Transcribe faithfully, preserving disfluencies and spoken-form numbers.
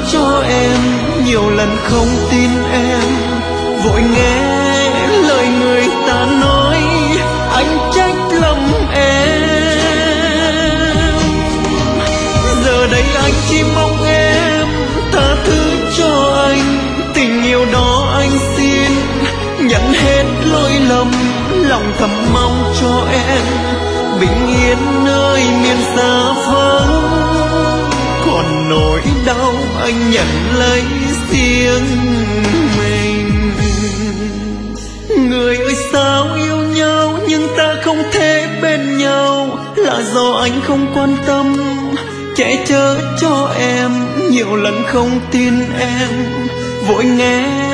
cho em, nhiều lần không tin em, vội nghe lời người ta nói anh trách lầm em. Giờ đây anh chỉ mong em tha thứ cho anh, tình yêu đó anh xin nhận hết lỗi lầm, lòng thầm mong cho em bình yên nơi miền xa vắng. Còn nỗi đau anh nhận lấy riêng mình. Người ơi sao yêu nhau nhưng ta không thể bên nhau, là do anh không quan tâm che chở cho em, nhiều lần không tin em, vội nghe